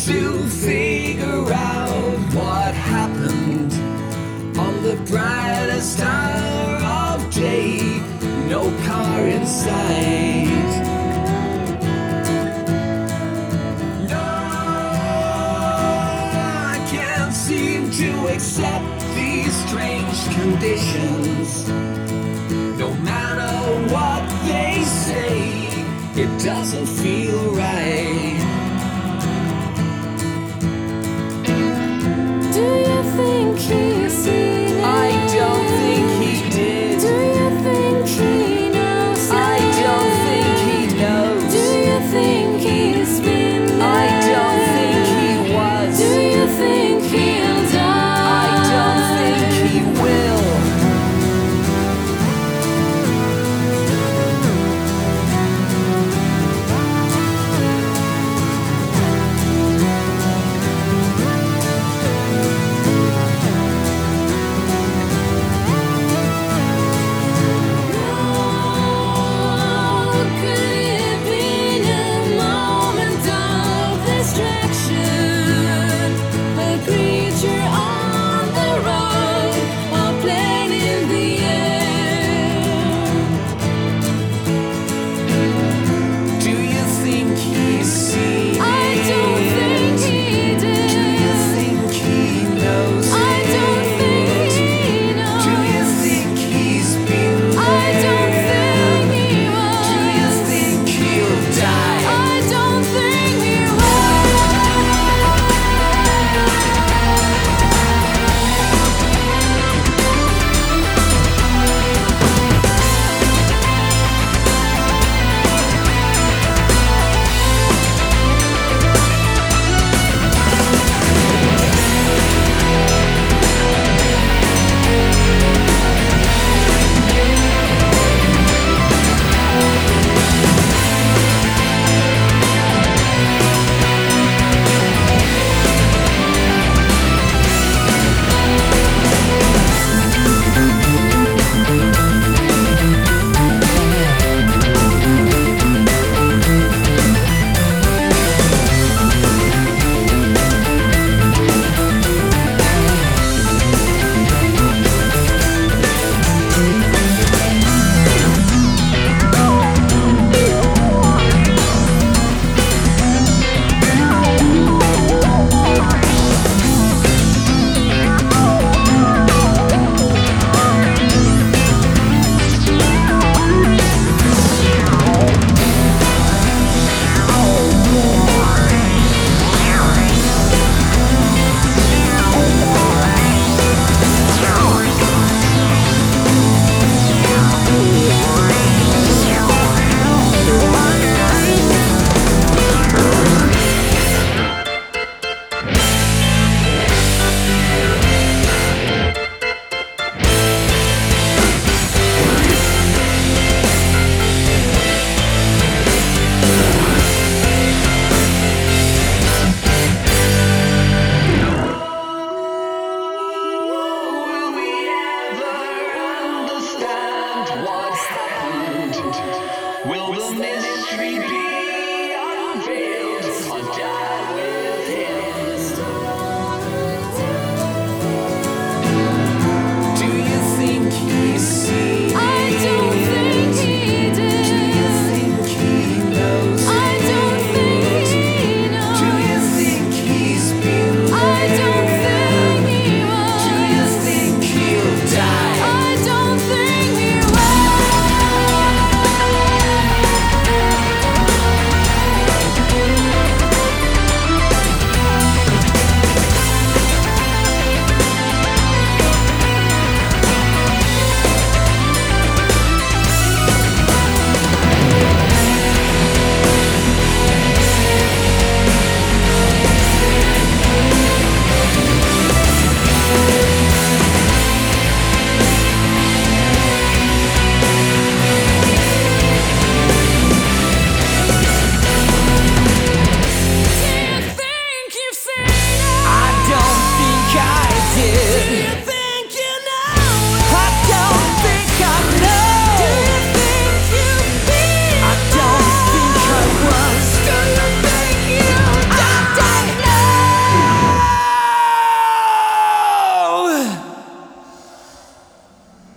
to figure out what happened on the brightest hour of day. No car inside. No, I can't seem to accept these strange conditions. No matter what they say, it doesn't feel right. Do you think he's seen it? I don't think he did. Do you think he knows it? I don't think he knows. Do you think he's been there? I don't think he was. Do you think he'll die? I don't think he will. Will the mystery be unveiled or die?